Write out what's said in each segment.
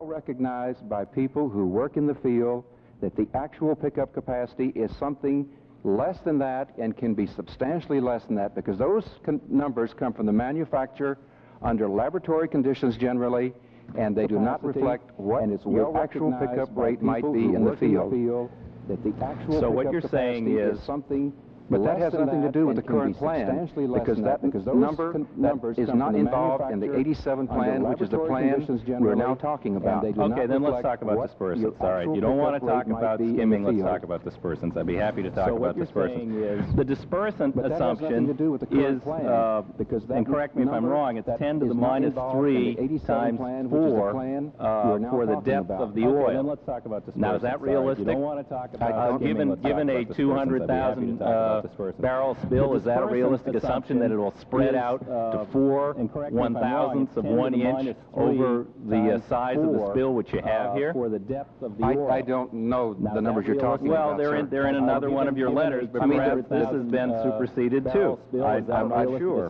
Recognized by people who work in the field that the actual pickup capacity is something less than that and can be substantially less than that, because those numbers come from the manufacturer under laboratory conditions generally, and they do not reflect what your actual pickup rate might be in the field. So what you're saying is something. But that has nothing to do with the current plan, because that number is not involved in the 87 plan, which is the plan we're now talking about. Okay, then let's talk about dispersants. All right, you don't want to talk about skimming, let's talk about dispersants. I'd be happy to talk about dispersants. The dispersant assumption is, and correct me if I'm wrong, it's 10 to the minus 3 times 4 for the depth of the oil. Then let's talk about dispersants. Now, is that realistic? You don't want to talk about given a 200,000 barrel spill, is that a realistic assumption that it will spread out to 4 1,000ths of 1 inch over the size of the spill which you have here? For the depth of the oil. I don't know the numbers you're talking about. Well, they're in another one of your letters, but perhaps this has been superseded too. I'm not sure.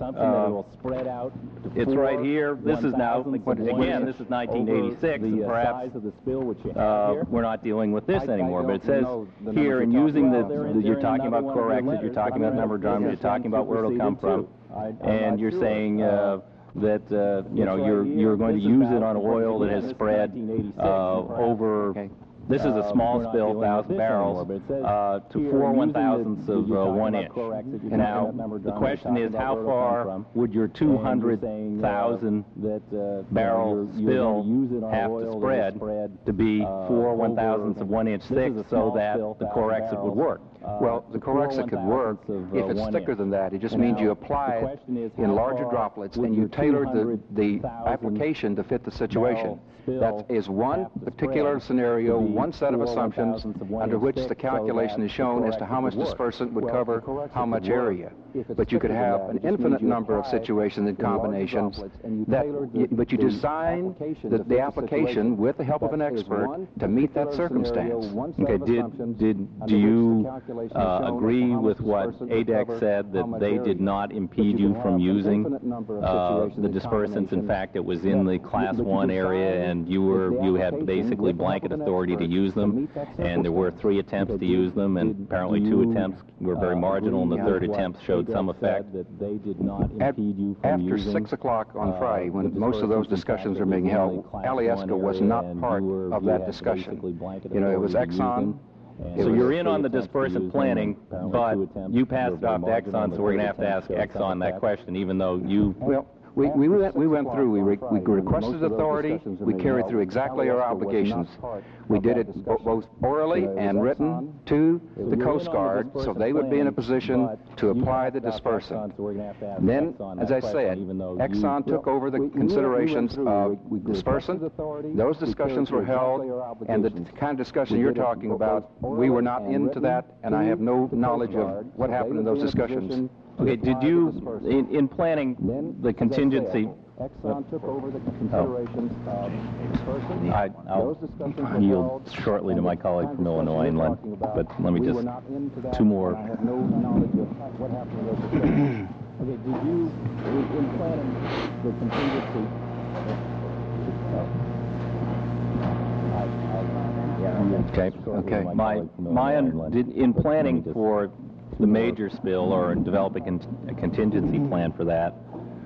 It's right here. This is now, again, this is 1986, and perhaps we're not dealing with this anymore. But it says here, in using you're talking about correct, you're talking about number of drums, you're talking about where it'll come from, and you're saying that you know, you're going to use it on oil that has spread over. This is a small spill, 1,000 barrels, to 4 1,000ths of 1 inch. Now, the question is, how far would your 200,000 barrel spill have to spread to be 4 1,000ths of 1 inch thick so that the Corexit would work? Well, the Corexit could work if it's thicker than that. It just means you apply it in larger droplets and you tailor the application to fit the situation. That is one particular scenario, one set of assumptions under which the calculation is shown as to how much dispersant would cover how much area. But you could have an infinite number of situations and combinations, but you design the application with the help of an expert to meet that circumstance. Okay, do you agree with what ADEX said, that they did not impede you from using the dispersants? In fact, it was in the Class 1 area, and you had basically blanket authority to use them, and there were 3 attempts to use them, and apparently 2 attempts were very marginal, and the 3rd attempt showed some effect. After 6 o'clock on Friday, when most of those discussions are being held, Alyeska was not part of that discussion. You know, it was Exxon. So you're in on the dispersant planning, but you passed it off to Exxon, so we're going to ask Exxon that question, even though you... Well, we went through, we requested authority, we carried through exactly our obligations. We did it both orally and written to the Coast Guard, so they would be in a position to apply the dispersant. Then, as I said, Exxon took over the considerations of dispersant. Those discussions were held, and the kind of discussion you're talking about, we were not into that, and I have no knowledge of what happened in those discussions. Okay, did you, in planning the contingency... Exxon took over the considerations of dispersant. I'll yield shortly to my colleague from Illinois Inland, but let me just... 2 more. I have no knowledge of what happened in those discussions. Okay, did you, in planning the contingency... In planning for the major spill, or in developing a contingency plan for that,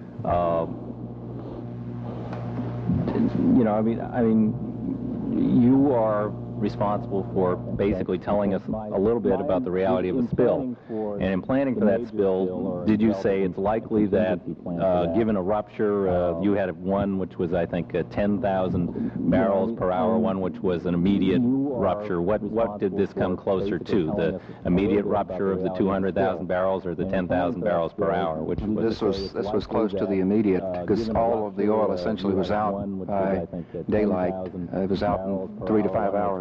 you know, I mean, you are responsible for basically telling us a little bit about the reality of the spill. And in planning for that spill, did you say it's likely that, given a rupture, you had one which was, I think, 10,000 barrels per hour, one which was an immediate rupture. What did this come closer to? The immediate rupture of the 200,000 barrels or the 10,000 barrels per hour? Which was this was close to the immediate, because all of the oil essentially was out by daylight. It was out in 3 to 5 hours.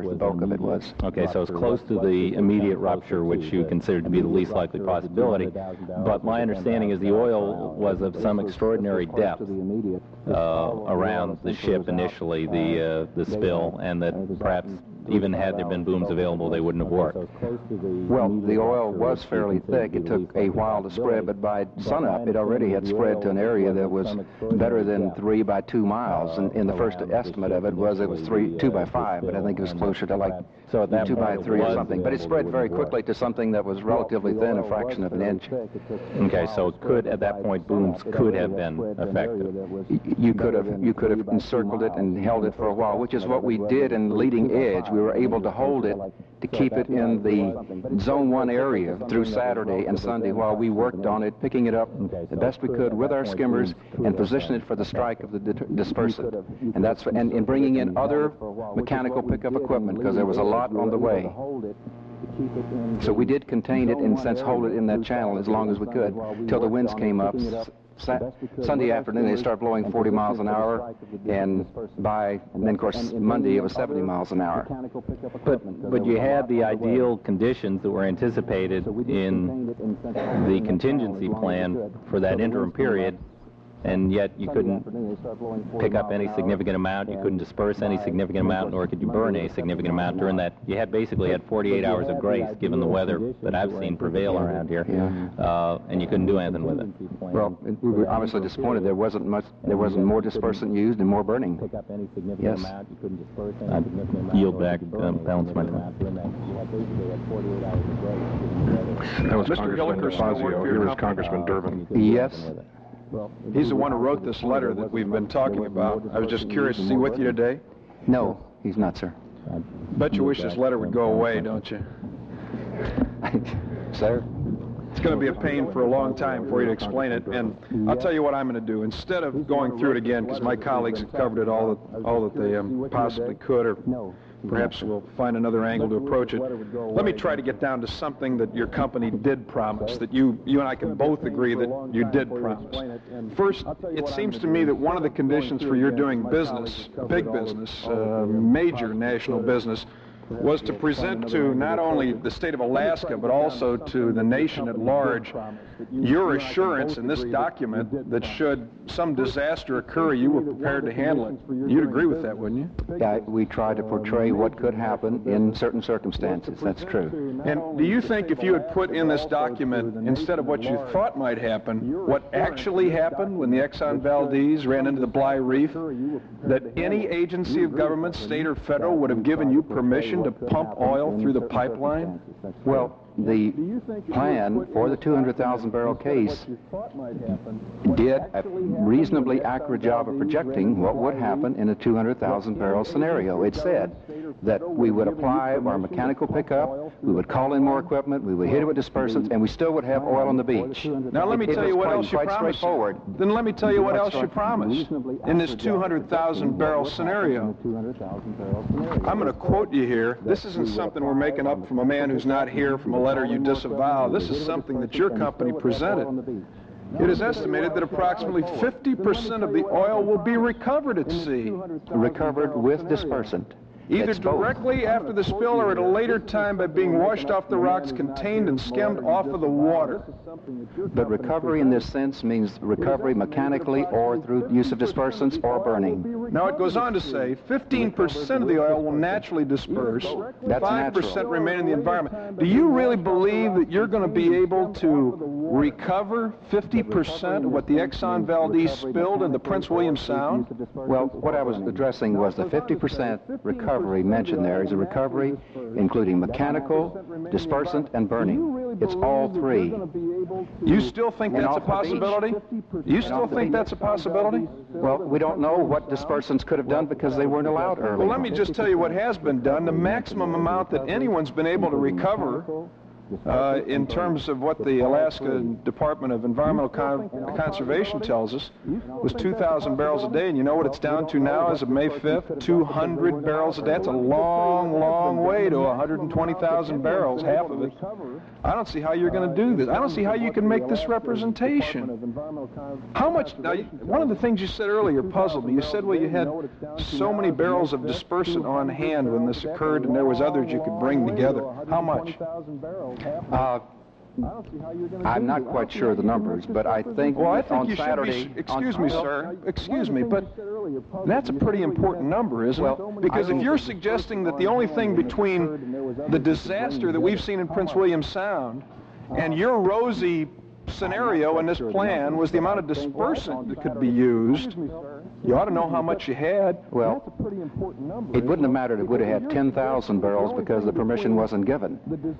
the bulk of it was. Okay, so it's close to the immediate rupture, which you considered to be the least likely possibility. But my understanding is the oil was of some extraordinary depth around the ship initially, the spill, and that perhaps even had there been booms available, they wouldn't have worked. Well, the oil was fairly thick. It took a while to spread, but by sunup, it already had spread to an area that was better than 3 by 2 miles. And in the first estimate of it was 2 by 5, but I think it was closer to like 2 by 3 or something. But it spread very quickly to something that was relatively thin, a fraction of an inch. Okay, so it could, at that point, booms could have been effective. You could have encircled it and held it for a while, which is what we did in Leading Edge. We were able to hold it, to keep it in the Zone 1 area through Saturday and Sunday while we worked on it, picking it up the best we could with our skimmers and position it for the strike of the dispersant. And that's and bringing in other mechanical pickup equipment, because there was a lot on the way. So we did contain it, in a sense, hold it in that channel as long as we could, till the winds came up. Sunday afternoon, they started blowing 40 miles an hour, and then, of course, Monday, it was 70 miles an hour. But you had the ideal conditions that were anticipated in the contingency plan for that interim period, and yet you couldn't pick up any significant amount, you couldn't disperse any significant amount, nor could you burn any significant amount during that. You had basically had 48 hours of grace, given the weather that I've seen prevail around here, and you couldn't do anything with it. Well, we were obviously disappointed. There wasn't more dispersant used and more burning. Yes. I yield back, balance my time. That was Congressman Fazio. Here is Congressman Durbin. Yes. He's the one who wrote this letter that we've been talking about. I was just curious, is he with you today? No, he's not, sir. Bet you wish this letter would go away, don't you? Sir? It's going to be a pain for a long time for you to explain it, and I'll tell you what I'm going to do. Instead of going through it again, because my colleagues have covered it all that they possibly could, or perhaps we'll find another angle to approach it. Let me try to get down to something that your company did promise, that you and I can both agree that you did promise. First, it seems to me that one of the conditions for your doing business, big business, major national business, was to present to not only the state of Alaska, but also to the nation at large, your assurance in this document that should some disaster occur, you were prepared to handle it. You'd agree with that, wouldn't you? Yeah, we try to portray what could happen in certain circumstances. That's true. And do you think if you had put in this document, instead of what you thought might happen, what actually happened when the Exxon Valdez ran into the Bly Reef, that any agency of government, state or federal, would have given you permission to pump oil through the pipeline? Well, the plan for the 200,000 barrel case did a reasonably accurate job of projecting what would happen in a 200,000 barrel scenario. It said that we would apply our mechanical pickup, we would call in more equipment, we would hit it with dispersants, and we still would have oil on the beach. Now let me tell you what else you promised. Then let me tell you what else you promised in this 200,000 barrel scenario. I'm going to quote you here. This isn't something we're making up from a man who's not here, from a letter you disavow. This is something that your company presented. It is estimated that approximately 50% of the oil will be recovered at sea. Recovered with dispersant. Either directly after the spill or at a later time by being washed off the rocks, contained and skimmed off of the water. But recovery in this sense means recovery mechanically or through use of dispersants or burning. Now it goes on to say 15% of the oil will naturally disperse, 5% remain in the environment. Do you really believe that you're going to be able to recover 50% of what the Exxon Valdez spilled in the Prince William Sound? Well, what I was addressing was the 50% recovery mentioned there is a recovery including mechanical, dispersant, and burning. It's all three. You still think that's a possibility? You still think that's a possibility? Well, we don't know what dispersants could have done because they weren't allowed early. Well, let me just tell you what has been done. The maximum amount that anyone's been able to recover in terms of what the Alaska Department of Environmental Conservation tells us, was 2,000 barrels a day, and you know what it's down to now as of May 5th? 200 barrels a day. That's a long, long way to 120,000 barrels, half of it. I don't see how you're going to do this. I don't see how you can make this representation. How much, now, one of the things you said earlier puzzled me. You said, well, you had so many barrels of dispersant on hand when this occurred, and there was others you could bring together. How much? I'm not quite sure of the numbers, but I think on Saturday... Excuse me, sir. Excuse me, but that's a pretty important number, isn't it? Because if you're suggesting that the only thing between the disaster that we've seen in Prince William Sound and your rosy scenario in this plan was the amount of dispersant that could be used, you ought to know how much you had. Well, it wouldn't have mattered if it would have had 10,000 barrels because the permission wasn't given.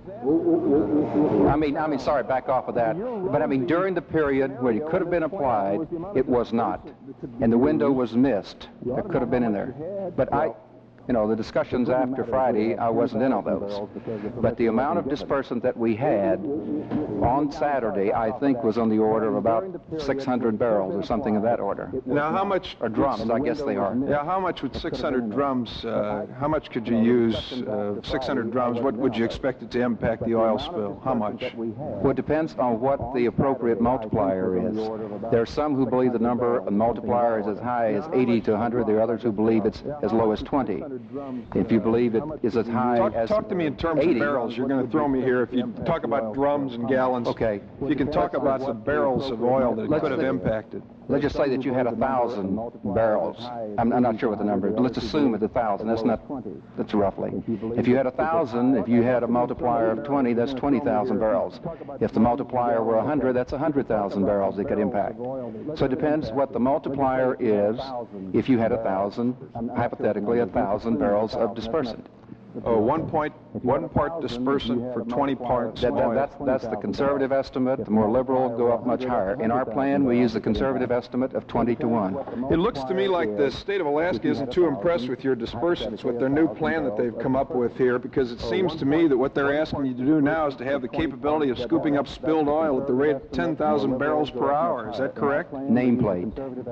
I mean, sorry, back off of that. But I mean, during the period where it could have been applied, it was not. And the window was missed. It could have been in there. But you know, the discussions after Friday, I wasn't in on those. But the amount of dispersant that we had on Saturday, I think, was on the order of about 600 barrels or something of that order. Now, how much... Or drums, I guess they are. Yeah, how much with 600 drums, how much could you use, 600 drums, what would you expect it to impact the oil spill? How much? Well, it depends on what the appropriate multiplier is. There are some who believe the number of multiplier is as high as 80 to 100. There are others who believe it's as low as 20. If you believe it is as high as Talk to me in terms 80. of barrels. You're going to throw me here. If you talk about drums and gallons, okay. If you can talk about the barrels of oil that it could have impacted. Let's just say that you had 1,000 barrels. I'm not sure what the number is, but let's assume it's 1,000. That's roughly. If you had 1,000, if you had a multiplier of 20, that's 20,000 barrels. If the multiplier were 100, that's 100,000 barrels it could impact. So it depends what the multiplier is. If you had 1,000, hypothetically 1,000 barrels of dispersant. Oh, 1 part dispersant for 20 parts oil. That's the conservative estimate. The more liberal go up much higher. In our plan, we use the conservative estimate of 20 to 1. It looks to me like the state of Alaska isn't too impressed with your dispersants, with their new plan that they've come up with here, because it seems to me that what they're asking you to do now is to have the capability of scooping up spilled oil at the rate of 10,000 barrels per hour. Is that correct? Nameplate.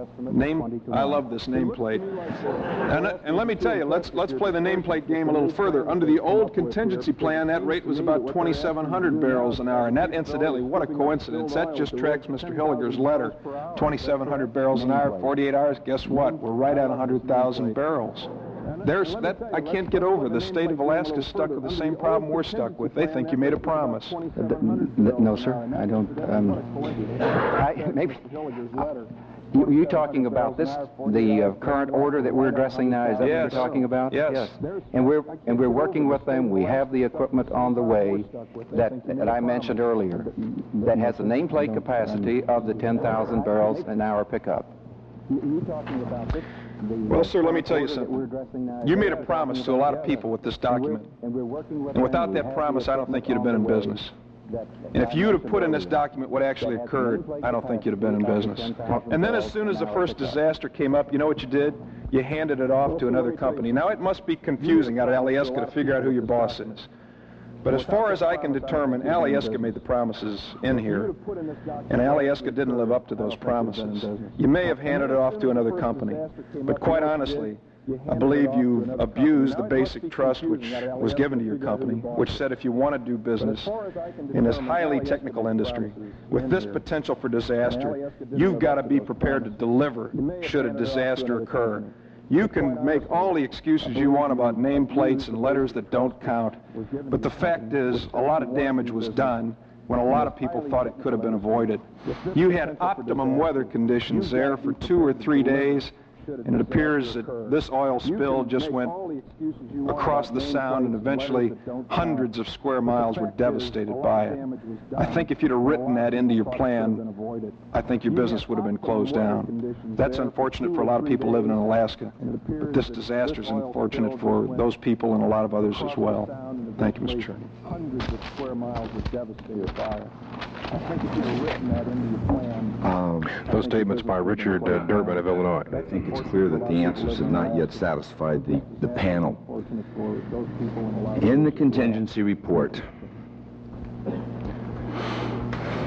I love this nameplate. And let me tell you, let's play the nameplate game a little further. Under the old contingency plan, that rate was about 2,700 barrels an hour. And that, incidentally, what a coincidence. That just tracks Mr. Hilliger's letter. 2,700 barrels an hour, 48 hours. Guess what? We're right at 100,000 barrels. I can't get over. The state of Alaska is stuck with the same problem we're stuck with. They think you made a promise. No, sir. I don't. Maybe. You're talking about this, the current order that we're addressing now? Is that what you're talking about? Yes. And we're working with them. We have the equipment on the way that I mentioned earlier that has a nameplate capacity of the 10,000 barrels an hour pickup. Well, sir, let me tell you something. You made a promise to a lot of people with this document. And without that promise, I don't think you'd have been in business. And if you'd have put in this document what actually occurred, I don't think you'd have been in business. And then as soon as the first disaster came up, you know what you did? You handed it off to another company. Now, it must be confusing out at Alyeska to figure out who your boss is. But as far as I can determine, Alyeska made the promises in here, and Alyeska didn't live up to those promises. You may have handed it off to another company, but quite honestly, I believe you've abused the basic trust which was given to your company, which said if you want to do business in this highly technical industry, with this potential for disaster, you've got to be prepared to deliver should a disaster occur. You can make all the excuses you want about nameplates and letters that don't count, but the fact is a lot of damage was done when a lot of people thought it could have been avoided. You had optimum weather conditions there for 2 or 3 days, and it appears that this oil spill just went across the sound, and eventually hundreds of square miles were devastated by it. I think if you'd have written that into your plan, I think your business would have been closed down. That's unfortunate for a lot of people living in Alaska, but this disaster is unfortunate for those people and a lot of others as well. Thank you, Mr. Chairman. Hundreds of square miles were devastated by it. I think if you'd have written that into your plan... Those statements by Richard Durbin of Illinois. I think it's clear that the answers have not yet satisfied the panel. In the contingency report,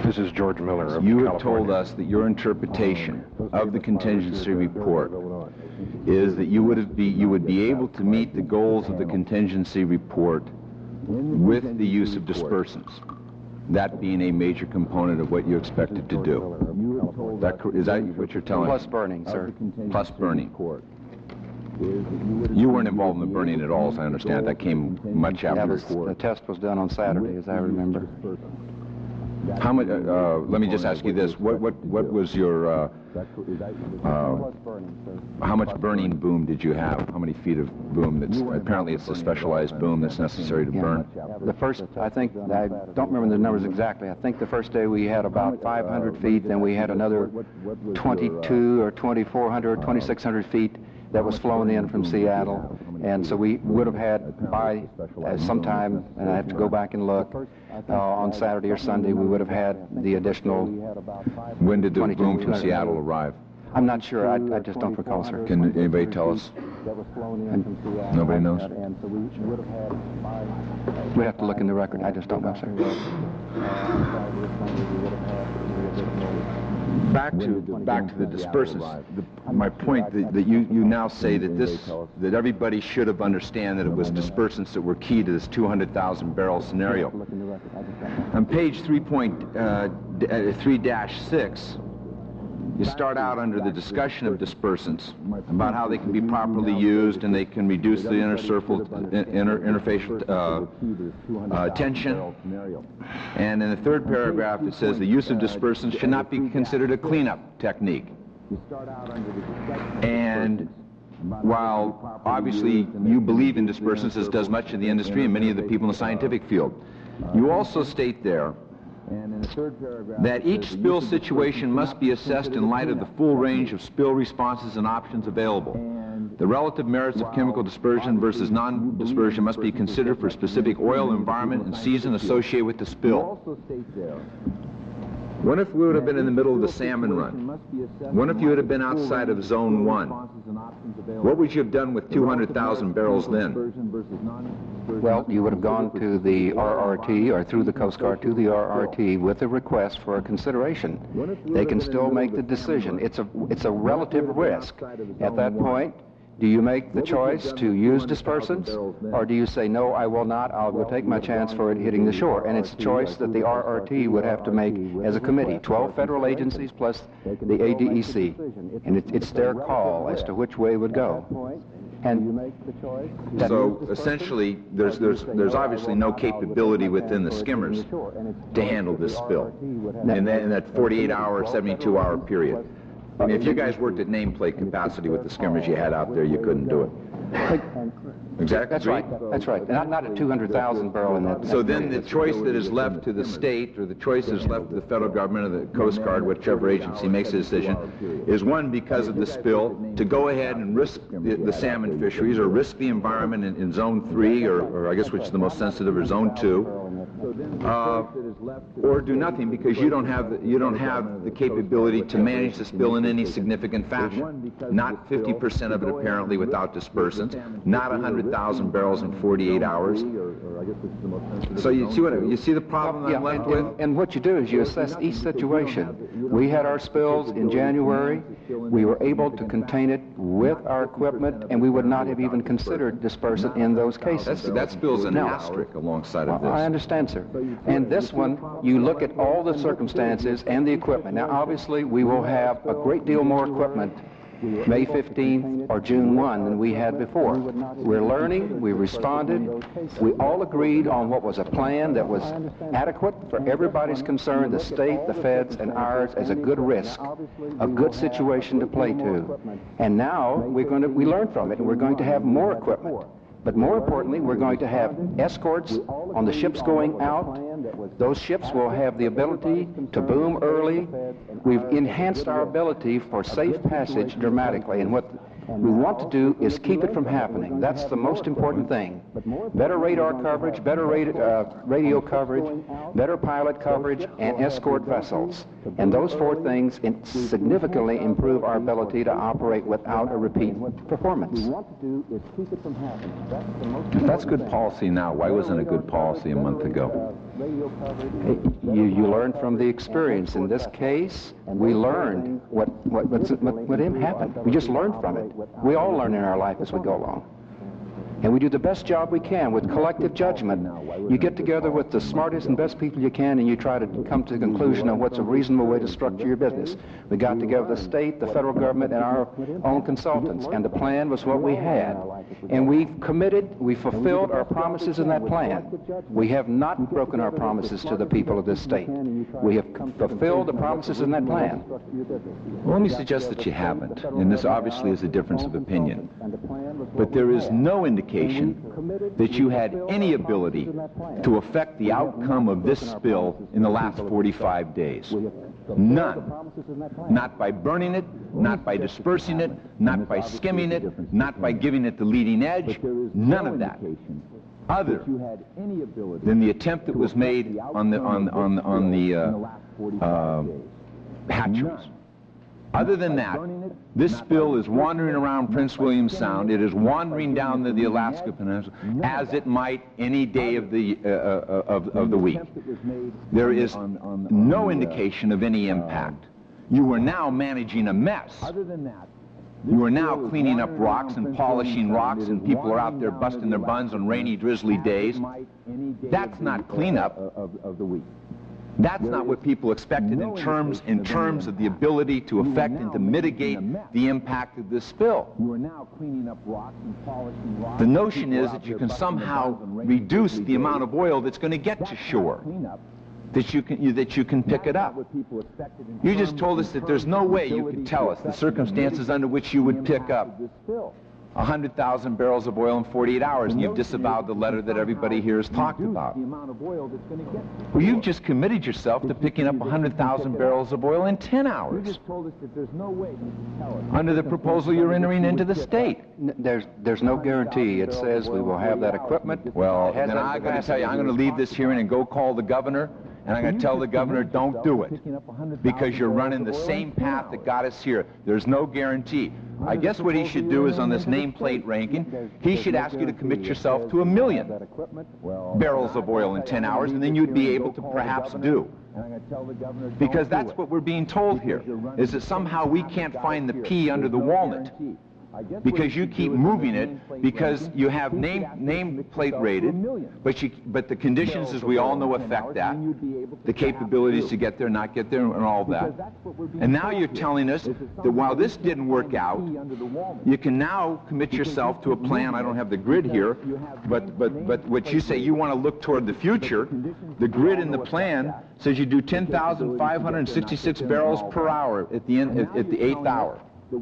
This is George Miller of You California. have told us that your interpretation of the contingency report is that you would be able to meet the goals of the contingency report with the use of dispersants, that being a major component of what you expected to do. Is that what you're telling Plus us? burning, sir. Plus burning. You weren't involved in the burning at all, as I understand. That came much after. The test was done on Saturday, as I remember. How much? Let me just ask you this: What was your? How much burning boom did you have? How many feet of boom? That's apparently it's a specialized boom that's necessary to burn. The first, I think, I don't remember the numbers exactly. I think the first day we had about 500 feet, then we had another 22 or 2,400, 2,600 feet that was flown in from Seattle, and so we would have had by sometime, and I have to go back and look, on Saturday or Sunday, we would have had the additional. When did the boom from Seattle arrive? I'm not sure. I just don't recall, sir. Can anybody tell us? Nobody knows. We'd have to look in the record. I just don't know, sir. Back to the dispersants. My point that you now say that everybody should have understand that it was dispersants that were key to this 200,000 barrel scenario. On page 3-6, you start out under the discussion of dispersants about how they can be properly used and they can reduce the interfacial tension. And in the third paragraph it says the use of dispersants should not be considered a cleanup technique. And while obviously you believe in dispersants, as does much of the industry and many of the people in the scientific field, you also state there that each spill situation must be assessed in light of the full range of spill responses and options available. The relative merits of chemical dispersion versus non-dispersion must be considered for specific oil, environment, and season associated with the spill. What if we would have been in the middle of the salmon run? What if you would have been outside of Zone 1? What would you have done with 200,000 barrels then? Well, you would have gone to the RRT or through the Coast Guard to the RRT with a request for a consideration. They can still make the decision. It's a relative risk. At that point, do you make the choice to use dispersants, or do you say, no, I will not, I will take my chance for it hitting the shore? And it's a choice that the RRT would have to make as a committee, 12 federal agencies plus the ADEC. And it's their call as to which way it would go. And so essentially, there's obviously no capability within the skimmers to handle this spill in that 48-hour, 72-hour period. I mean, if you guys worked at nameplate capacity with the skimmers you had out there, you couldn't do it. Exactly. That's right. That's right. Not a 200,000 barrel in that. So then the choice that is left to the state, or the choice that is left to the federal government or the Coast Guard, whichever agency makes the decision, is one, because of the spill, to go ahead and risk the salmon fisheries or risk the environment in Zone 3, or I guess which is the most sensitive, or Zone 2. Or do nothing because you don't have the capability to manage the spill in any significant fashion. Not 50% of it apparently without dispersants, not 100,000 barrels in 48 hours. So you see the problem I'm left with? And what you do is you assess each situation. We had our spills in January. We were able to contain it with our equipment, and we would not have even considered dispersant in those cases. That spill's an asterisk alongside of this. I understand, sir. And this one, you look at all the circumstances and the equipment. Now, obviously, we will have a great deal more equipment May 15th or June 1 than we had before. We're learning, we responded, we all agreed on what was a plan that was adequate for everybody's concern, the state, the feds, and ours, as a good risk, a good situation to play to. And now we learn from it, and we're going to have more equipment. But more importantly, we're going to have escorts on the ships going out. Those ships will have the ability to boom early. We've enhanced our ability for safe passage dramatically, and what we want to do is keep it from happening. That's the most important thing. Better radar coverage, better radio coverage, better pilot coverage, and escort vessels. And those four things significantly improve our ability to operate without a repeat performance. If that's good policy now, why wasn't it good policy a month ago? you learn from the experience. In this case, we learned what happened. We just learned from it. We all learn in our life as we go along. And we do the best job we can with collective judgment. You get together with the smartest and best people you can, and you try to come to the conclusion of what's a reasonable way to structure your business. We got together the state, the federal government, and our own consultants, and the plan was what we had. And we've committed, we fulfilled our promises in that plan. We have not broken our promises to the people of this state. We have fulfilled the promises in that plan. Well, let me suggest that you haven't, and this obviously is a difference of opinion. But there is no indication that you had any ability to affect the outcome of this spill in the last 45 days. None. Not by burning it, not by dispersing it, not by skimming it, not by giving it the leading edge, none of that. Other than the attempt that was made on the hatcheries. Other than that, this spill is wandering around Prince William Sound. It is wandering down the Alaska Peninsula as it might any day of the week. There is no indication of any impact. You are now managing a mess. You are now cleaning up rocks and polishing rocks, and people are out there busting their buns on rainy, drizzly days. That's not cleanup. That's not what people expected in terms of the ability to affect and to mitigate the impact of this spill. The notion is that you can somehow reduce the amount of oil that's going to get to shore, that you can pick it up. You just told us that there's no way you could tell us the circumstances under which you would pick up 100,000 barrels of oil in 48 hours, and you've disavowed the letter that everybody here has talked about. Well, you've just committed yourself to picking up 100,000 barrels of oil in 10 hours. Under the proposal you're entering into the state. There's no guarantee. It says we will have that equipment. Well, then I'm going to tell you, I'm going to leave this hearing and go call the governor, and I'm going to tell the governor, don't do it, because you're running the same path that got us here. There's no guarantee. I guess what he should do is on this nameplate ranking, he should ask you to commit yourself to 1 million barrels of oil in 10 hours, and then you'd be able to perhaps do. Because that's what we're being told here, is that somehow we can't find the pea under the walnut. Because you keep moving it, because you have nameplate rated, but the conditions, as we all know, affect that. The capabilities to get there, not get there, and all that. And now you're telling us that while this didn't work out, you can now commit yourself to a plan. I don't have the grid here, but what you say, you want to look toward the future. The grid in the plan says you do 10,566 barrels per hour at the 8th hour.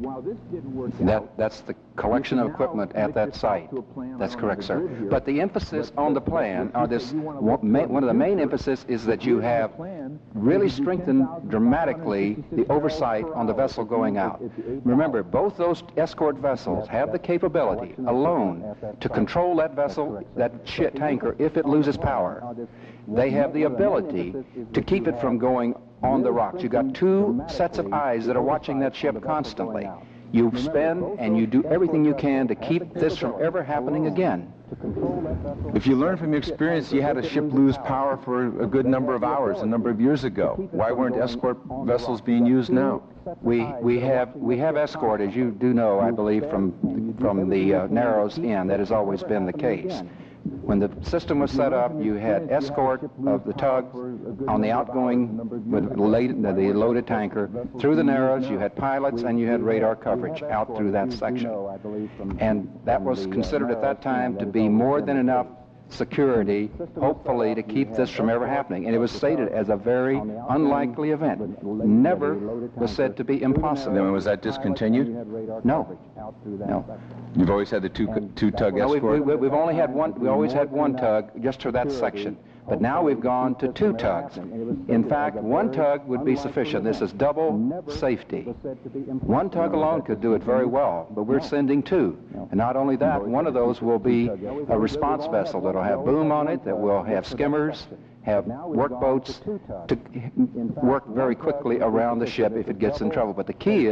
That's the collection of equipment at that site. That's correct, sir. But the emphasis on the plan, or one of the main emphasis, is that you have really strengthened dramatically the oversight on the vessel going out. Remember, both those escort vessels have the capability alone to control that vessel, that tanker, if it loses power. They have the ability to keep it from going on the rocks. You've got 2 sets of eyes that are watching that ship constantly. You spend and you do everything you can to keep this from ever happening again. If you learn from your experience, you had a ship lose power for a good number of hours a number of years ago. Why weren't escort vessels being used now? We have escort, as you do know, I believe, from the Narrows in. That has always been the case. When the system was set up, you had escort of the tug on the outgoing with the loaded tanker. Through the Narrows, you had pilots and you had radar coverage out through that section. And that was considered at that time to be more than enough security, hopefully, to keep this from ever happening. And it was stated as a very unlikely event. Never was said to be impossible. Then was that discontinued? No. You've always had the two tug escort? We've only had one. We always had one tug just for that section. But now we've gone to 2 tugs. In fact, 1 tug would be sufficient. This is double safety. 1 tug alone could do it very well, but we're sending 2. And not only that, one of those will be a response vessel that'll have boom on it, that will have skimmers, have work boats to work very quickly around the ship if it gets in trouble. But the key is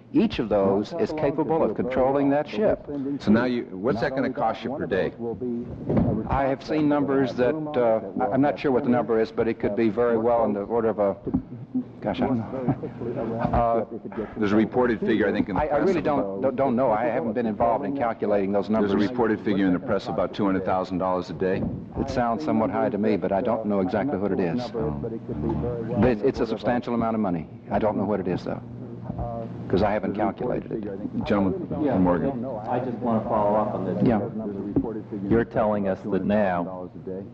each of those is capable of controlling that ship. So now, what's that going to cost you per day? I have seen numbers that, I'm not sure what the number is, but it could be very well in the order of a, gosh, I don't know. There's a reported figure, I think, in the press. I really don't know. I haven't been involved in calculating those numbers. There's a reported figure in the press about $200,000 a day. It sounds somewhat high to me, but I don't know exactly what it is. But it's a substantial amount of money. I don't know what it is, though, because I haven't calculated it. Gentleman from Morgan. I just want to follow up on this. Yeah. You're telling us that now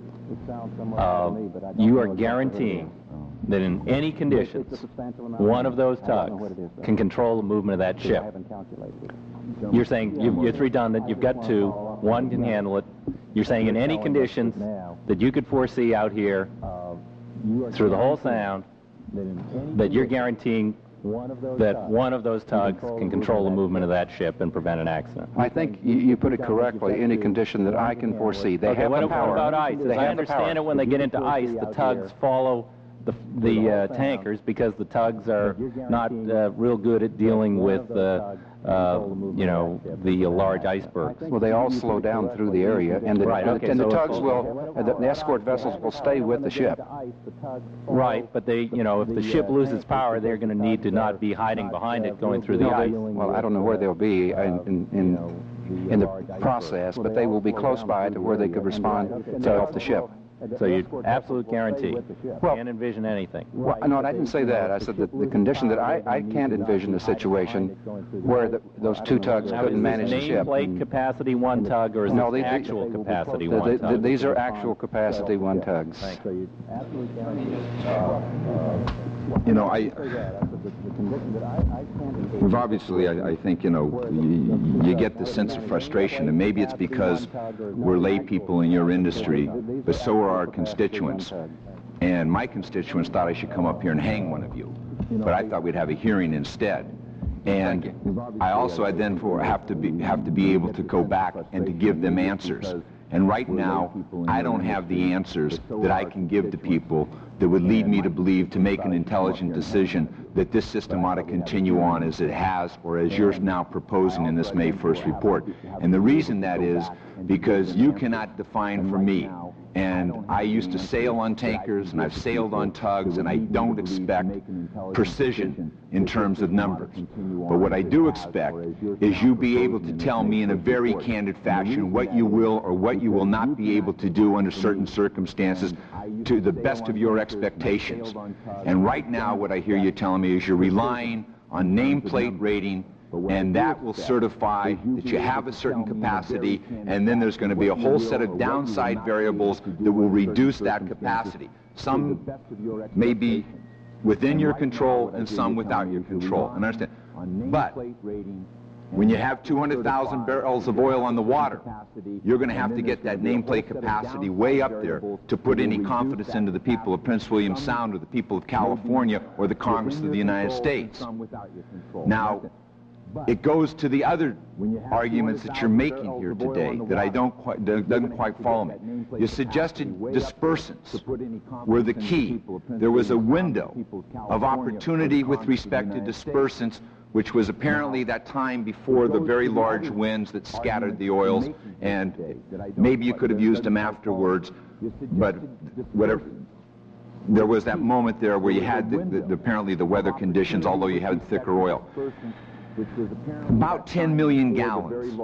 you are guaranteeing that in any conditions, one of those tugs can control the movement of that ship. You're saying you're redundant, you've got two, one can handle it. You're saying in any conditions that you could foresee out here through the whole sound, that you're guaranteeing that one of those tugs can control the movement of that ship and prevent an accident. I think you put it correctly. Any condition that I can foresee. They have the power. What about ice? As I understand it, when they get into ice, the tugs follow the tankers because the tugs are not real good at dealing with the large icebergs. Well, they all slow down through the area, and the tugs will, the escort vessels will stay with the ship. Right, but they, if the ship loses power, they're going to need to not be hiding behind it going through the ice. Well, I don't know where they'll be in the process, but they will be close by to where they could respond to help the ship. So you absolute guarantee. Well, can't envision anything. Well, no, I didn't say that. I said that the condition that I can't envision a situation where those two tugs couldn't manage the ship. Nameplate capacity one tug, or is this actual capacity one tug? These are actual capacity one tugs. We've obviously, I think, you get the sense of frustration, and maybe it's because we're lay people in your industry, but so are our constituents. And my constituents thought I should come up here and hang one of you, but I thought we'd have a hearing instead. And I also, have to be able to go back and to give them answers. And right now, I don't have the answers that I can give to people that would lead me to believe to make an intelligent decision that this system ought to continue on as it has, or as you're now proposing in this May 1st report. And the reason that is because you cannot define for me. And I used to sail on tankers, and I've sailed on tugs, and I don't expect precision in terms of numbers. But what I do expect is you be able to tell me in a very candid fashion what you will or what you will not be able to do under certain circumstances to the best of your expectations. And right now what I hear you telling me is you're relying on nameplate rating, and that will certify that you have a certain capacity, and then there's going to be a whole set of downside variables that will reduce that capacity. Some may be within your control and some without your control. And understand. But when you have 200,000 barrels of oil on the water, you're going to have to get that nameplate capacity way up there to put any confidence into the people of Prince William Sound or the people of California or the Congress of the United States. Now, it goes to the other arguments that you're making here today that doesn't quite follow me. You suggested dispersants were the key. There was a window of opportunity with respect to dispersants, which was apparently that time before the very large winds that scattered the oils, and maybe you could have used them afterwards, but whatever. There was that moment there where you had apparently the weather conditions, although you had thicker oil. About 10 million gallons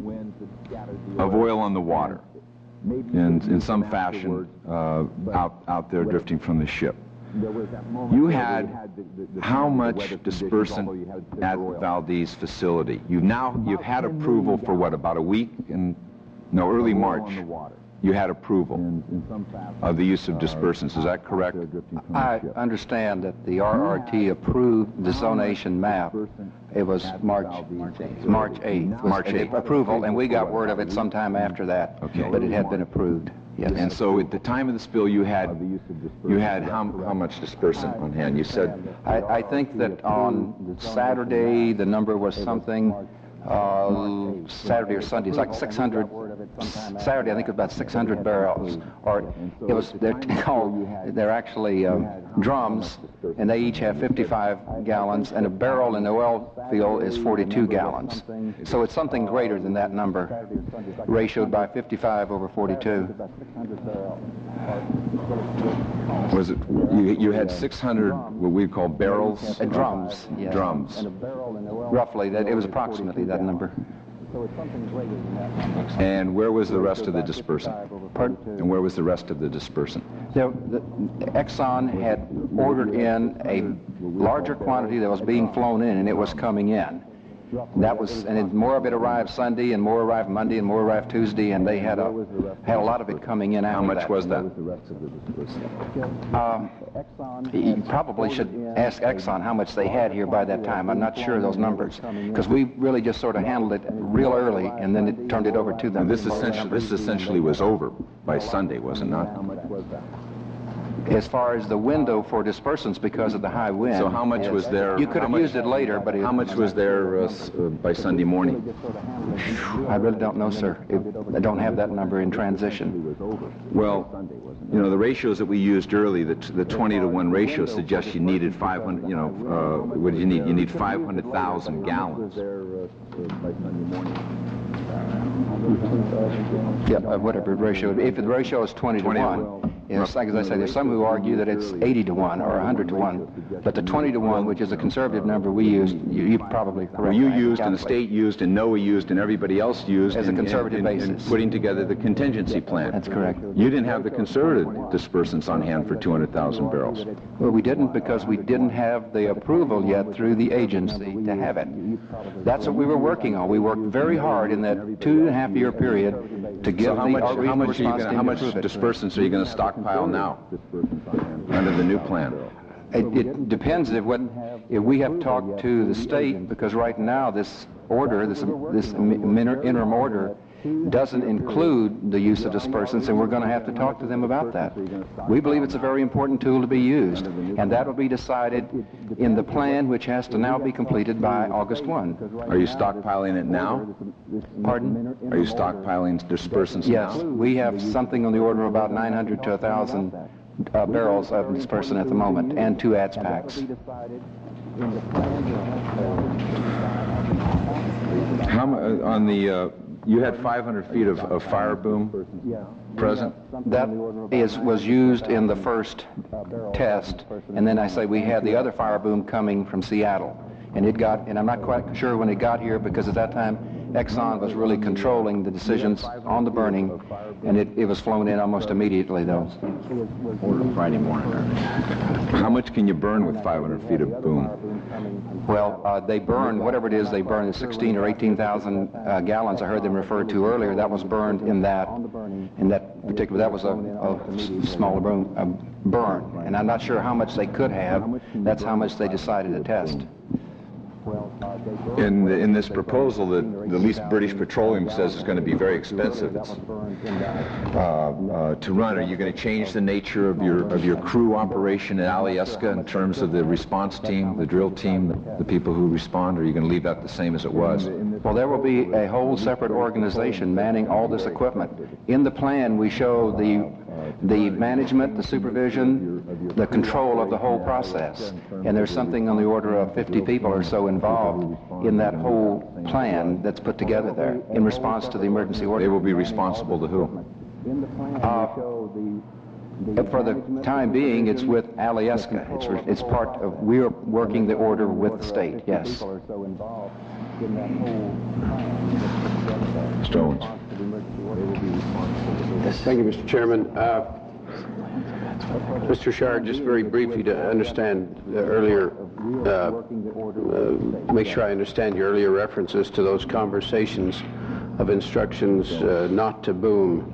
of oil on the water, in some fashion, out there drifting from the ship. You had how much dispersant at Valdez facility? You've had approval for what, about a week? Early March. You had approval of the use of dispersants. Is that correct? I understand that the RRT approved the zonation map. It was March 8th. March 8th. Approval, and we got word of it sometime after that. Okay. But it had been approved. Yes. And so at the time of the spill, you had how much dispersant on hand? You said I think that on Saturday the number was something Saturday or Sunday. It's like 600. Saturday, I think it was about 600 barrels, or it was. They're actually drums, and they each have 55 gallons, and a barrel in the oil field is 42 gallons. So it's something greater than that number, ratioed by 55 over 42. Was it, you had 600, what we call barrels? Drums, yeah. Drums. Roughly, it was approximately that number. And where was the rest of the dispersant? Pardon? And where was the rest of the dispersant? Exxon had ordered in a larger quantity that was being flown in, and it was coming in. That was, and more of it arrived Sunday, and more arrived Monday, and more arrived Tuesday, and they had a lot of it coming in after that. How much was that? You probably should ask Exxon how much they had here by that time. I'm not sure of those numbers, because we really just sort of handled it real early, and then it turned it over to them. And this essentially was over by Sunday, was it not? As far as the window for dispersants because of the high wind. So how much was there? You could have used it later, but how much was there by Sunday morning? I really don't know, sir. I don't have that number in transition. Well, you know, the ratios that we used early, the 20-to-1 ratio suggests you needed 500. You know, what did you need? You need 500,000 gallons. Yeah, whatever ratio. If the ratio is 20-to-1. Yes, like as I say, there's some who argue that it's 80-to-1 or 100-to-1, but the 20-to-1 , which is a conservative number we used, you probably correct. Well, you used, and the state used, and NOAA used, and everybody else used as a conservative basis in putting together the contingency plan. That's correct. You didn't have the conservative dispersants on hand for 200,000 barrels. Well, we didn't because we didn't have the approval yet through the agency to have it. That's what we were working on. We worked very hard in that 2.5-year period to get how much dispersants are you going to stockpile now under the new plan? It depends if we have talked to the state, because right now this order, this interim order, doesn't include the use of dispersants, and we're going to have to talk to them about that. We believe it's a very important tool to be used, and that will be decided in the plan, which has to now be completed by August 1. Are you stockpiling it now? Pardon? Are you stockpiling dispersants now? Yes, we have something on the order of about 900 to 1,000 barrels of dispersant at the moment, and 2 ADS packs. You had 500 feet of fire boom present? That was used in the first test, and then I say we had the other fire boom coming from Seattle. And I'm not quite sure when it got here, because at that time Exxon was really controlling the decisions on the burning, and it was flown in almost immediately, though. Order Friday morning. How much can you burn with 500 feet of boom? Well, they burn, whatever it is they burn, 16 or 18,000 gallons I heard them refer to earlier. That was burned in that particular, that was a smaller burn. And I'm not sure how much they could have. That's how much they decided to test. In this proposal, the least British Petroleum says is going to be very expensive to run. Are you going to change the nature of your crew operation at Alyeska in terms of the response team, the drill team, the people who respond, or are you going to leave that the same as it was? Well, there will be a whole separate organization manning all this equipment. In the plan, we show the management, the supervision, the control of the whole process. And there's something on the order of 50 people or so involved in that whole plan that's put together there in response to the emergency order. They will be responsible to who? For the time being, it's with Alyeska. It's part of, we're working the order with the state, yes. Stones. Thank you, Mr. Chairman. Mr. Shard, just very briefly to understand the earlier, make sure I understand your earlier references to those conversations of instructions not to boom.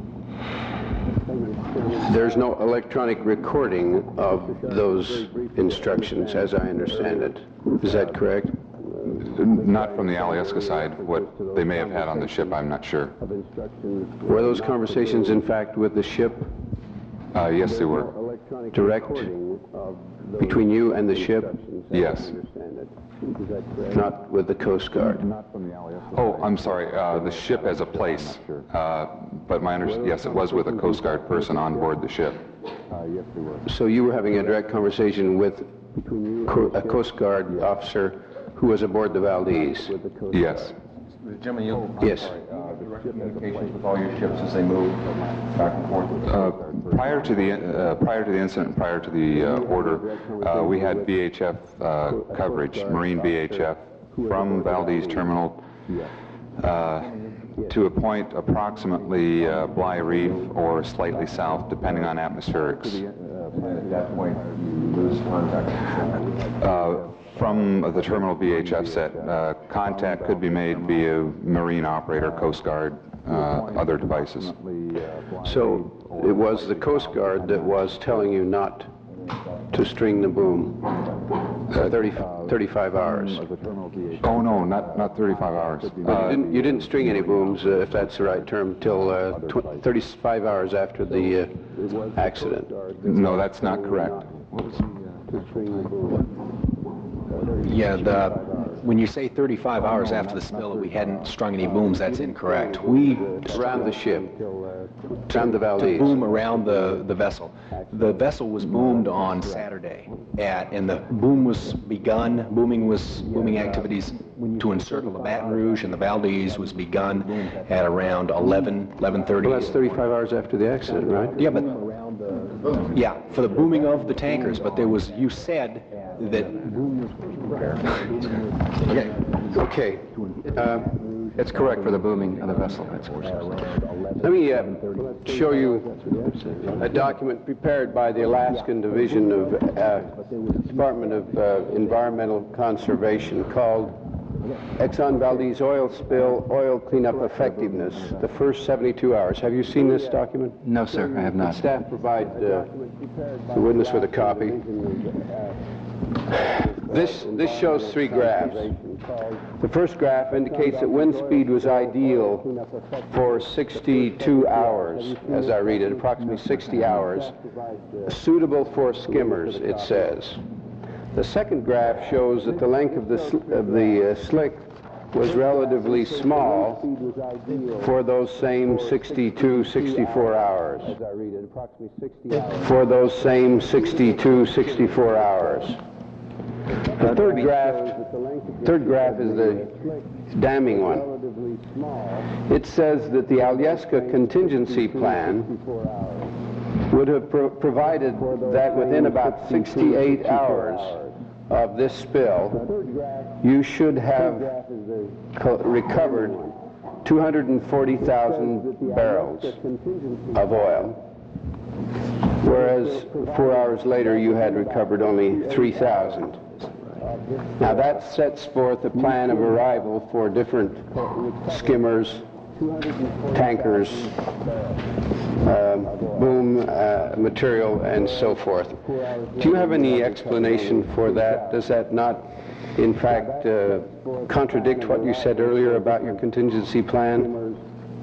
There's no electronic recording of those instructions, as I understand it. Is that correct? Not from the Alyeska side. What they may have had on the ship, I'm not sure. Were those conversations, in fact, with the ship? Yes, they were. Direct between you and the ship? Yes. not with the Coast Guard. Oh, I'm sorry, the ship as a place. But yes, it was with a Coast Guard person on board the ship. So you were having a direct conversation with a Coast Guard officer who was aboard the Valdez? Yes. Jimmy, yes. Communications with all your ships as they move back and forth. Prior to the incident, prior to the order, we had VHF coverage, Marine VHF, from Valdez Terminal to a point approximately Bly Reef or slightly south, depending on atmospherics. At that point, you lose contact. From the terminal VHF set, contact could be made via Marine operator, Coast Guard, other devices. So it was the Coast Guard that was telling you not to string the boom 35 hours. Oh no, not 35 hours. You didn't string any booms, if that's the right term, till 35 hours after the accident. No, that's not correct. Yeah, when you say 35 hours after the spill, we hadn't strung any booms, that's incorrect. We around the ship, around the Valdez. To boom around the vessel. The vessel was boomed on Saturday, and the boom was begun. Booming activities to encircle the Baton Rouge and the Valdez was begun at around 11:30. Well, that's 35 hours after the accident, right? Yeah, but yeah, for the booming of the tankers. But there was, you said that. Okay. It's correct for the booming of the vessel. Let me show you a document prepared by the Alaskan Division of Department of Environmental Conservation called Exxon Valdez Oil Spill, Oil Cleanup Effectiveness, the first 72 hours. Have you seen this document? No, sir, I have not. Staff provide the witness with a copy. This shows 3 graphs. The first graph indicates that wind speed was ideal for 62 hours, as I read it, approximately 60 hours, suitable for skimmers, it says. The second graph shows that the length of the slick was relatively small for those same 62, 64 hours. As I read it, approximately 60 hours. For those same 62, 64 hours. The third graph is the damning one. It says that the Alyeska contingency plan would have provided that within about 68 hours of this spill, you should have recovered 240,000 barrels of oil, whereas 4 hours later you had recovered only 3,000. Now that sets forth a plan of arrival for different skimmers, tankers, boom material, and so forth. Do you have any explanation for that? Does that not, in fact, contradict what you said earlier about your contingency plan?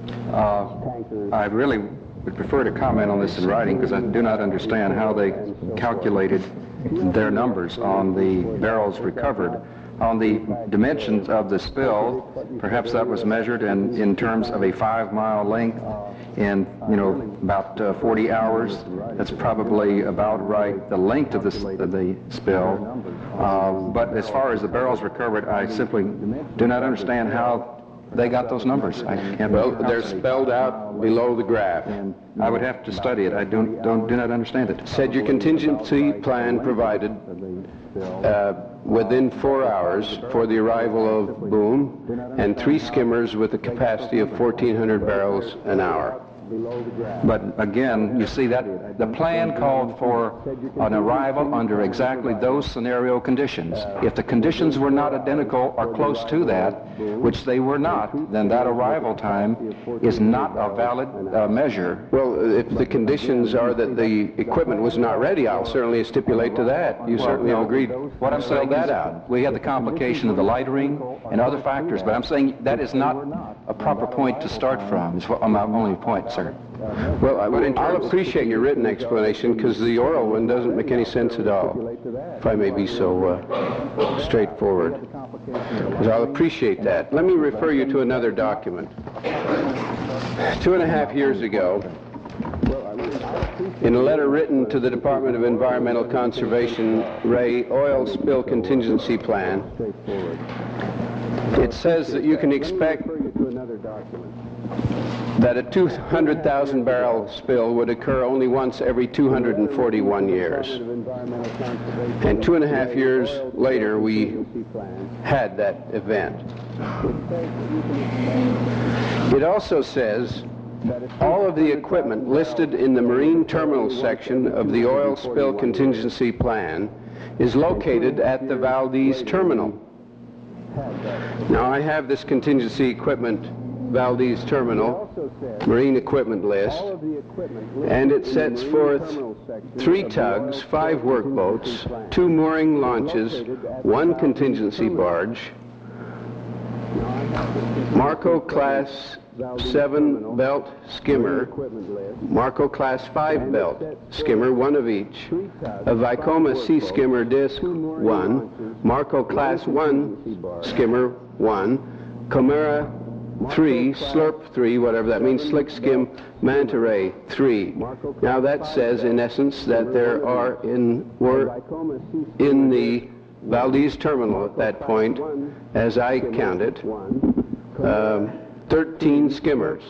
I really would prefer to comment on this in writing because I do not understand how they calculated their numbers on the barrels recovered. On the dimensions of the spill, perhaps that was measured in terms of a 5-mile length in, about 40 hours. That's probably about right, the length of the spill. But as far as the barrels recovered, I simply do not understand how they got those numbers. Well, they're spelled out below the graph. I would have to study it. I do not understand it. Said your contingency plan provided within 4 hours for the arrival of boom and 3 skimmers with a capacity of 1,400 barrels an hour. But again, you see that the plan called for an arrival under exactly those scenario conditions. If the conditions were not identical or close to that, which they were not, then that arrival time is not a valid measure. Well, if the conditions are that the equipment was not ready, I'll certainly stipulate to that. You certainly have agreed. What I'm saying is that we had the complication of the lightering and other factors, but I'm saying that is not a proper point to start from. Is my only point, sir. Well, I'll appreciate your written explanation, because the oral one doesn't make any sense at all, if I may be so straightforward. So I'll appreciate that. Let me refer you to another document. 2.5 years ago, in a letter written to the Department of Environmental Conservation, Ray Oil Spill Contingency Plan, it says that you can expect that a 200,000 barrel spill would occur only once every 241 years. And 2.5 years later, we had that event. It also says all of the equipment listed in the marine terminal section of the oil spill contingency plan is located at the Valdez terminal. Now, I have this contingency equipment Valdez terminal marine equipment list, and it sets forth 3 tugs, 5 workboats, 2 mooring launches, 1 contingency barge, Marco Class 7 belt skimmer, Marco Class 5 belt skimmer, 1 of each, a Vicoma Sea Skimmer disc 1, Marco Class 1 skimmer 1, Comera 3, Slurp 3, whatever that means, Slick Skim Manta Ray 3. Now that says, in essence, that there were in the Valdez terminal at that point, as I count it, 13 skimmers.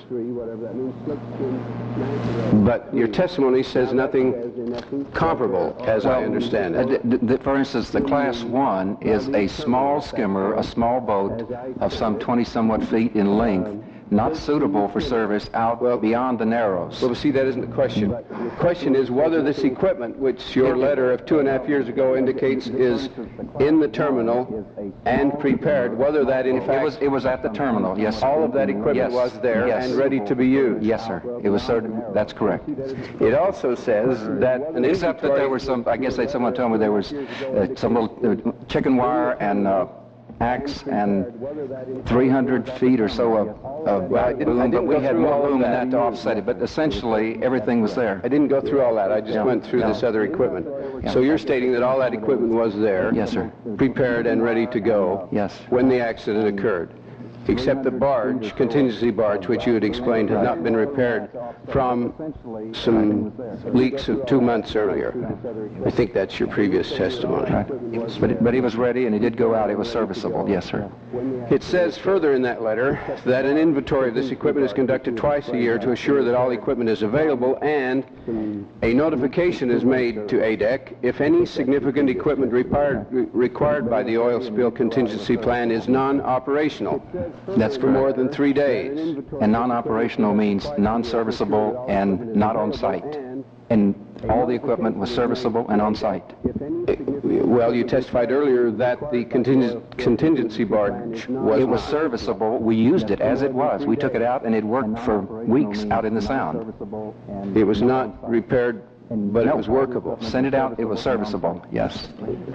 But your testimony says nothing comparable, as I understand it. For instance, the Class 1 is a small skimmer, a small boat of some 20-somewhat feet in length, not suitable for service out beyond the Narrows. Well, see, that isn't the question. The question is whether this equipment, which your letter of 2.5 years ago indicates is in the terminal and prepared, whether that in fact... It was at the terminal, yes, sir. All of that equipment was there and ready to be used. Yes, sir. It was certain. That's correct. It also says that an except that there was some, I guess someone told me there was some little chicken wire and axe and 300 feet or so of boom, but we had more room than that to offset it, but essentially everything was there. I didn't go through all that. I just went through this other equipment. So you're stating that all that equipment was there, yes, sir, prepared and ready to go, yes, when the accident occurred, except the barge, contingency barge, which you had explained had not been repaired from some leaks of 2 months earlier. I think that's your previous testimony. Right. But he was ready, and he did go out. It was serviceable. Yes, sir. It says further in that letter that an inventory of this equipment is conducted twice a year to assure that all equipment is available, and a notification is made to ADEC if any significant equipment required by the oil spill contingency plan is non-operational. That's for more than 3 days. And non-operational means non-serviceable and not on site. And all the equipment was serviceable and on site. Well, you testified earlier that the contingency barge was... It was serviceable. We used it as it was. We took it out and it worked for weeks out in the Sound. It was not repaired, but it was workable. Sent it out, it was serviceable, yes.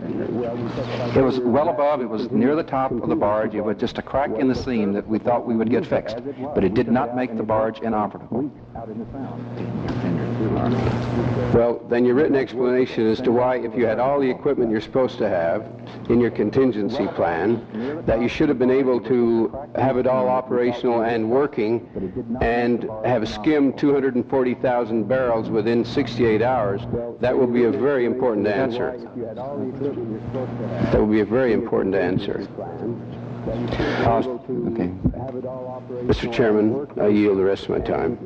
It was well above, it was near the top of the barge. It was just a crack in the seam that we thought we would get fixed, but it did not make the barge inoperable. Well, then your written explanation as to why, if you had all the equipment you're supposed to have in your contingency plan, that you should have been able to have it all operational and working and have skimmed 240,000 barrels within 68 hours, that will be a very important answer. That will be a very important answer. Okay. Mr. Chairman, I yield the rest of my time.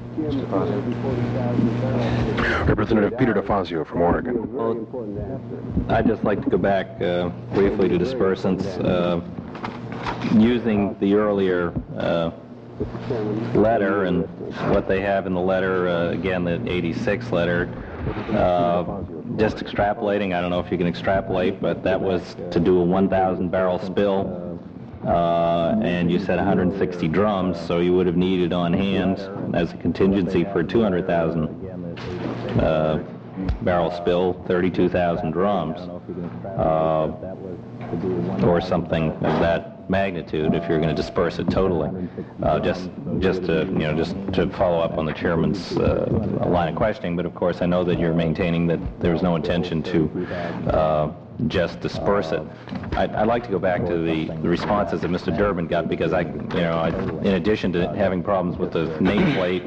Representative Peter DeFazio from Oregon. Well, I'd just like to go back briefly to dispersants. Using the earlier letter and what they have in the letter, again, the 86 letter, just extrapolating, I don't know if you can extrapolate, but that was to do a 1,000 barrel spill. And you said 160 drums, so you would have needed on hand as a contingency for a 200,000 barrel spill, 32,000 drums, or something of that magnitude if you're going to disperse it totally. Just to follow up on the chairman's line of questioning, but of course I know that you're maintaining that there's no intention to just disperse it. I'd like to go back to the responses that Mr. Durbin got, because in addition to having problems with the nameplate,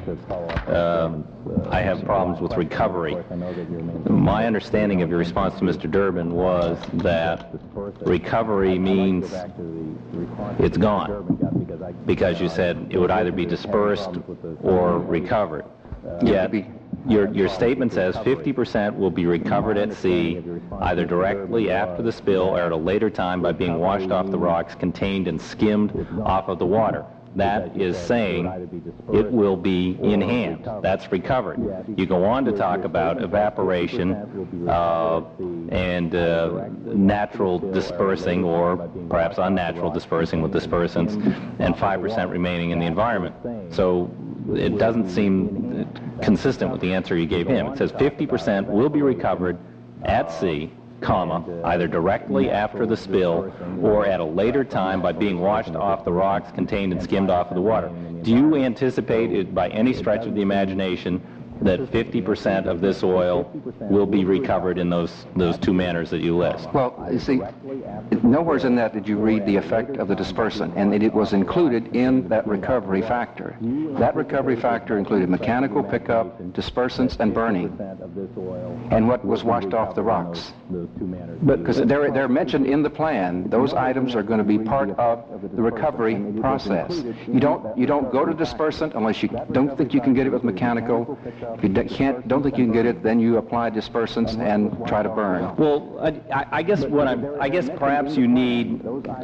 I have problems with recovery. My understanding of your response to Mr. Durbin was that recovery means it's gone, because you said it would either be dispersed or recovered. Yet your statement says 50% will be recovered at sea, either directly after the spill or at a later time by being washed off the rocks, contained and skimmed off of the water. That is saying it will be in hand. That's recovered. You go on to talk about evaporation and natural dispersing, or perhaps unnatural dispersing with dispersants, and 5% remaining in the environment. So it doesn't seem consistent with the answer you gave him. It says 50% will be recovered at sea, comma, either directly after the spill or at a later time by being washed off the rocks, contained and skimmed off of the water. Do you anticipate it by any stretch of the imagination that 50% of this oil will be recovered in those two manners that you list? Well, you see, nowhere in that did you read the effect of the dispersant, and it was included in that recovery factor. That recovery factor included mechanical pickup, dispersants, and burning, and what was washed off the rocks. Because they're mentioned in the plan. Those items are going to be part of the recovery process. You don't go to dispersant unless you don't think you can get it with mechanical. If you don't think you can get it, then you apply dispersants and try to burn. Well, I guess perhaps you need,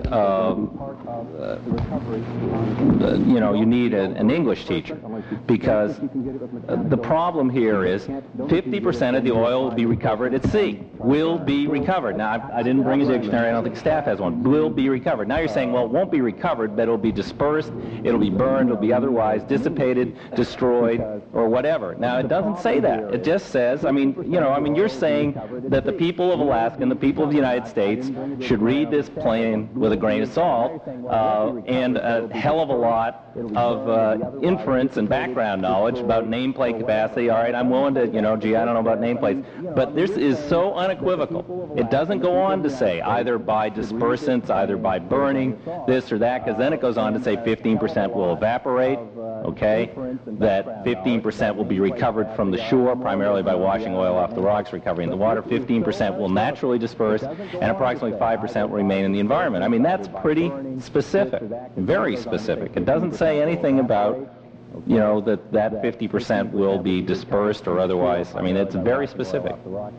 you need an English teacher, because the problem here is 50% of the oil will be recovered at sea. Will be recovered. Now, I didn't bring a dictionary. I don't think staff has one. Will be recovered. Now you're saying, well, it won't be recovered, but it'll be dispersed, it'll be burned, it'll be otherwise dissipated, destroyed, or whatever. Now, it doesn't say that. It just says, you're saying that the people of Alaska and the people of the United States should read this plan with a grain of salt and a hell of a lot of inference and background knowledge about nameplate capacity. All right, I'm willing to, gee, I don't know about nameplates. But this is so unequivocal. It doesn't go on to say either by dispersants, either by burning, this or that, because then it goes on to say 15% will evaporate, okay, that 15% will be recovered from the shore, primarily by washing oil off the rocks, recovering the water, 15% will naturally disperse, and approximately 5% will remain in the environment. I mean, that's pretty specific, very specific. It doesn't say anything about, that 50% will be dispersed or otherwise. I mean, it's very specific.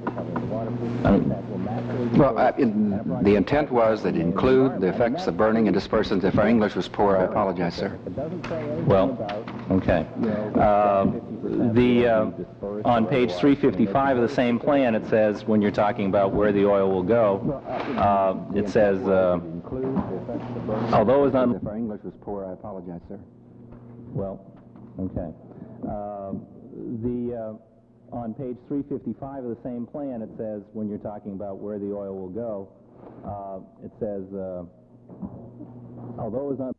The intent was that it include the effects of burning and dispersants. If our English was poor, I apologize, sir. Well, okay. On page 355 of the same plan, it says, when you're talking about where the oil will go, it says, although it's on... If our English was poor, I apologize, sir. Well, okay. On page 355 of the same plan, it says, when you're talking about where the oil will go, it says, although it's on...